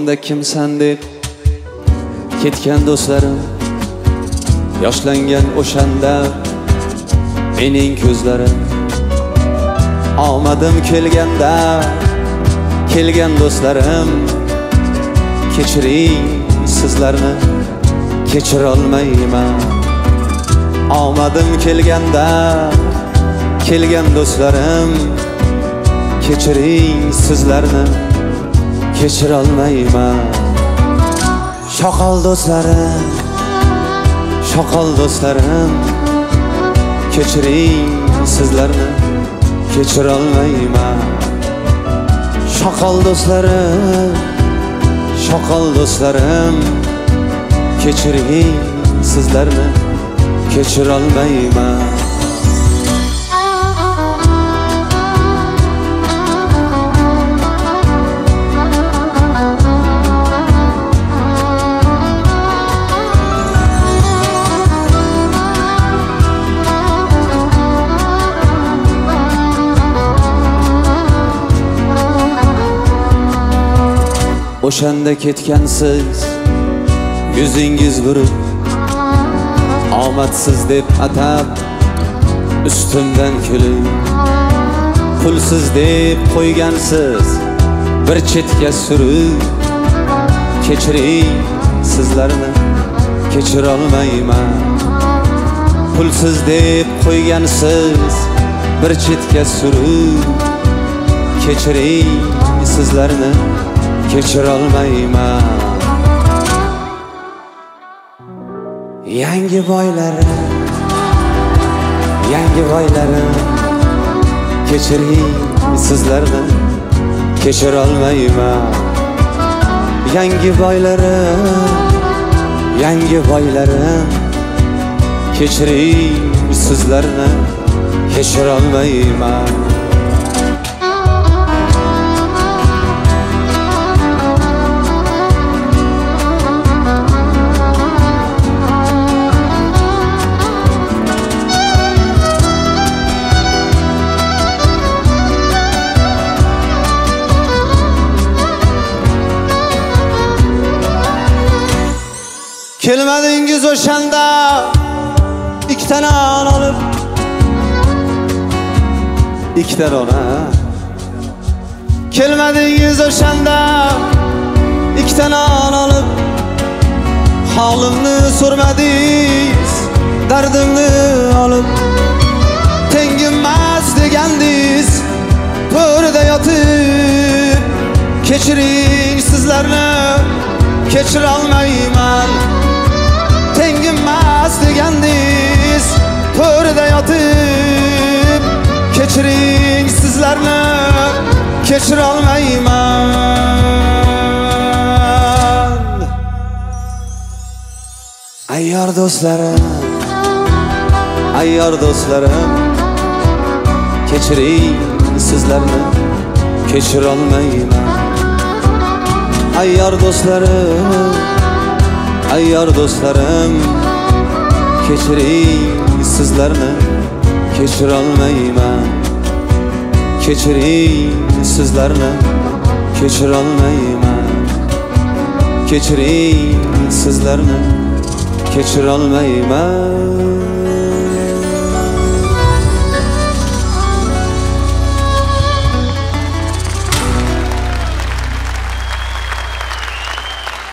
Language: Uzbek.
Yo'limda kimsan deb ketgan do'stlarim, yoshlangan o'shanda mening ko'zlarim. Omadim kelganda kelgan do'stlarim, kechiring sizlarni kechira olmayman. Omadim kelganda kelgan do'stlarim, kechiring sizlarni kechira olmayman. Shoqol do'stlarim, shoqol do'stlarim, kechiring sizlarni kechira olmayman. Shoqol do'stlarim, shoqol do'stlarim, kechiring sizlarni kechira olmayman. O'shanda ketgansiz, yuzingiz burib, omadsiz deb atab ustimdan kulib, pulsiz deb qo'ygansiz bir chetga surib, kechiring sizlarni kechira olmayman. Pulsiz deb qo'ygansiz bir chetga surib, kechiring sizlarni kechira olmayman. Yangi boylarim, yangi boylarim, kechiring sizlarni kechira olmayman. Yangi boylarim, yangi boylarim, kechiring sizlarni kechira olmayman. Kelmadingiz o'shanda ikkita non olib, ikkita non. Kelmadingiz o'shanda ikkita non olib, holimni so'ramadingiz, dardimni olib. Tengimmas degandingiz, to'rida yotib, kechiring sizlarni kechira olmayman. Tengimmas degandingiz, to'rida yotib, kechiring sizlarni kechira olmayman. Ayyor do'stlarim, ayyor do'stlarim, kechiring sizlarni kechira olmayman. Ayyor do'stlarim, ayyor do'stlarim, kechiring sizlarni kechira olmayman. Kechiring sizlarni kechira olmayman. Kechiring sizlarni kechira olmayman.